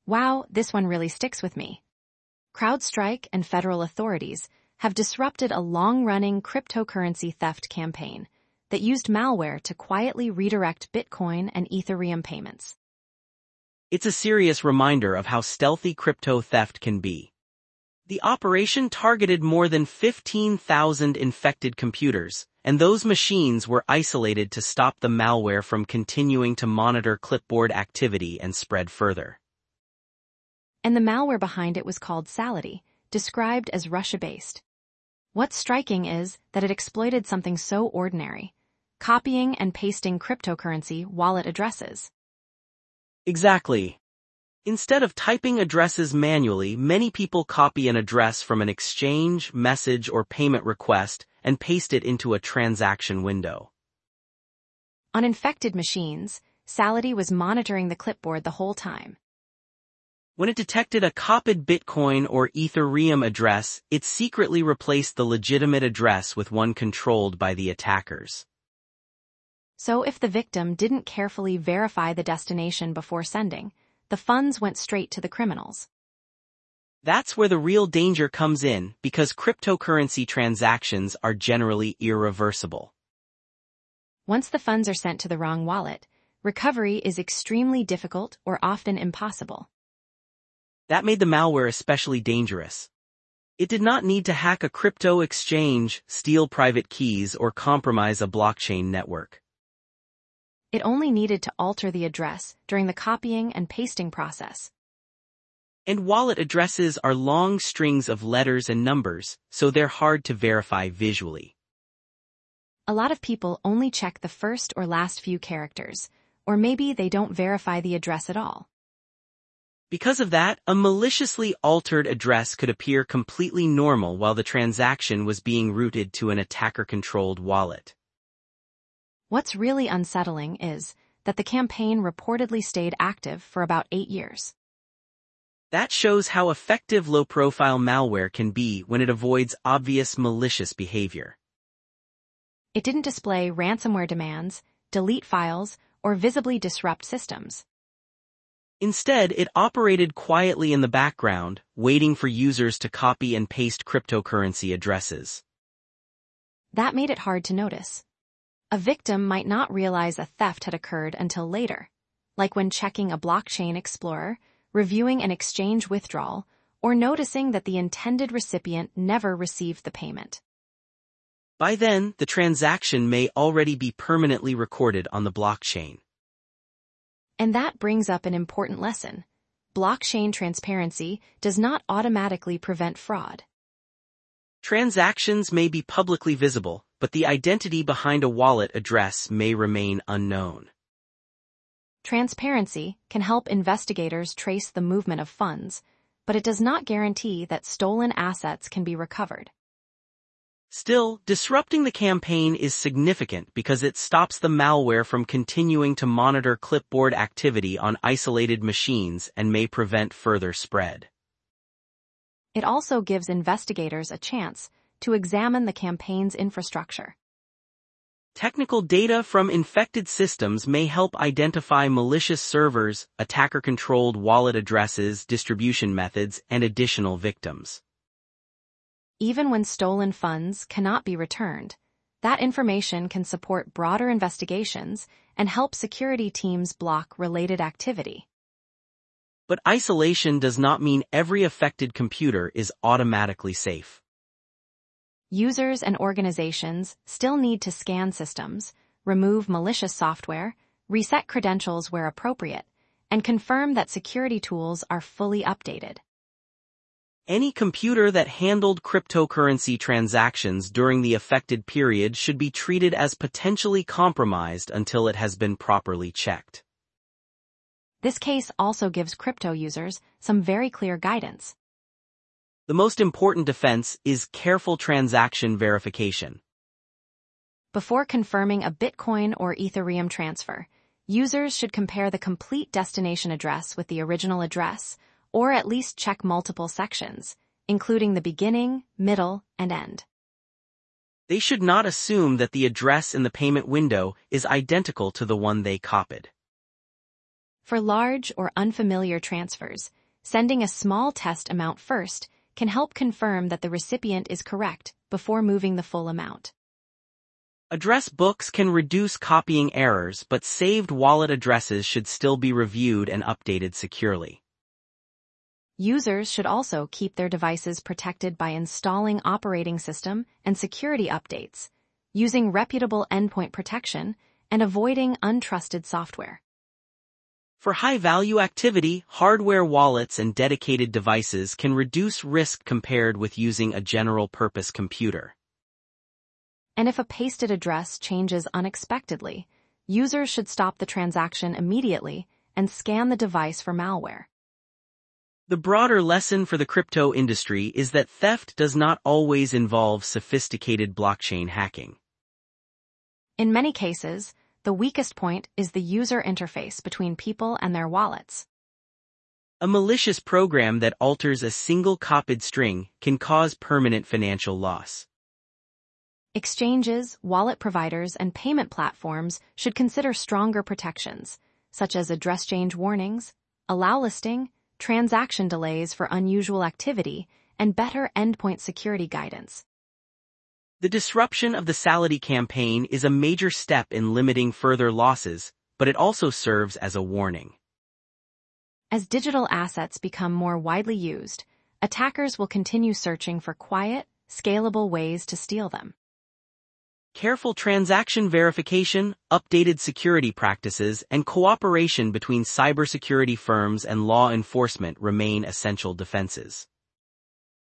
Wow, this one really sticks with me. CrowdStrike and federal authorities have disrupted a long-running cryptocurrency theft campaign that used malware to quietly redirect Bitcoin and Ethereum payments. It's a serious reminder of how stealthy crypto theft can be. The operation targeted more than 15,000 infected computers, and those machines were isolated to stop the malware from continuing to monitor clipboard activity and spread further. And the malware behind it was called Sality, described as Russia-based. What's striking is that it exploited something so ordinary: copying and pasting cryptocurrency wallet addresses. Exactly. Instead of typing addresses manually, many people copy an address from an exchange, message, or payment request and paste it into a transaction window. On infected machines, Sality was monitoring the clipboard the whole time. When it detected a copied Bitcoin or Ethereum address, it secretly replaced the legitimate address with one controlled by the attackers. So if the victim didn't carefully verify the destination before sending, the funds went straight to the criminals. That's where the real danger comes in, because cryptocurrency transactions are generally irreversible. Once the funds are sent to the wrong wallet, recovery is extremely difficult or often impossible. That made the malware especially dangerous. It did not need to hack a crypto exchange, steal private keys, or compromise a blockchain network. It only needed to alter the address during the copying and pasting process. And wallet addresses are long strings of letters and numbers, so they're hard to verify visually. A lot of people only check the first or last few characters, or maybe they don't verify the address at all. Because of that, a maliciously altered address could appear completely normal while the transaction was being routed to an attacker-controlled wallet. What's really unsettling is that the campaign reportedly stayed active for about 8 years. That shows how effective low-profile malware can be when it avoids obvious malicious behavior. It didn't display ransomware demands, delete files, or visibly disrupt systems. Instead, it operated quietly in the background, waiting for users to copy and paste cryptocurrency addresses. That made it hard to notice. A victim might not realize a theft had occurred until later, like when checking a blockchain explorer, reviewing an exchange withdrawal, or noticing that the intended recipient never received the payment. By then, the transaction may already be permanently recorded on the blockchain. And that brings up an important lesson. Blockchain transparency does not automatically prevent fraud. Transactions may be publicly visible, but the identity behind a wallet address may remain unknown. Transparency can help investigators trace the movement of funds, but it does not guarantee that stolen assets can be recovered. Still, disrupting the campaign is significant because it stops the malware from continuing to monitor clipboard activity on isolated machines and may prevent further spread. It also gives investigators a chance to examine the campaign's infrastructure. Technical data from infected systems may help identify malicious servers, attacker-controlled wallet addresses, distribution methods, and additional victims. Even when stolen funds cannot be returned, that information can support broader investigations and help security teams block related activity. But isolation does not mean every affected computer is automatically safe. Users and organizations still need to scan systems, remove malicious software, reset credentials where appropriate, and confirm that security tools are fully updated. Any computer that handled cryptocurrency transactions during the affected period should be treated as potentially compromised until it has been properly checked. This case also gives crypto users some very clear guidance. The most important defense is careful transaction verification. Before confirming a Bitcoin or Ethereum transfer, users should compare the complete destination address with the original address, or at least check multiple sections, including the beginning, middle, and end. They should not assume that the address in the payment window is identical to the one they copied. For large or unfamiliar transfers, sending a small test amount first can help confirm that the recipient is correct before moving the full amount. Address books can reduce copying errors, but saved wallet addresses should still be reviewed and updated securely. Users should also keep their devices protected by installing operating system and security updates, using reputable endpoint protection, and avoiding untrusted software. For high-value activity, hardware wallets and dedicated devices can reduce risk compared with using a general-purpose computer. And if a pasted address changes unexpectedly, users should stop the transaction immediately and scan the device for malware. The broader lesson for the crypto industry is that theft does not always involve sophisticated blockchain hacking. In many cases, the weakest point is the user interface between people and their wallets. A malicious program that alters a single copied string can cause permanent financial loss. Exchanges, wallet providers, and payment platforms should consider stronger protections, such as address change warnings, allow listing, transaction delays for unusual activity, and better endpoint security guidance. The disruption of the Solidity campaign is a major step in limiting further losses, but it also serves as a warning. As digital assets become more widely used, attackers will continue searching for quiet, scalable ways to steal them. Careful transaction verification, updated security practices, and cooperation between cybersecurity firms and law enforcement remain essential defenses.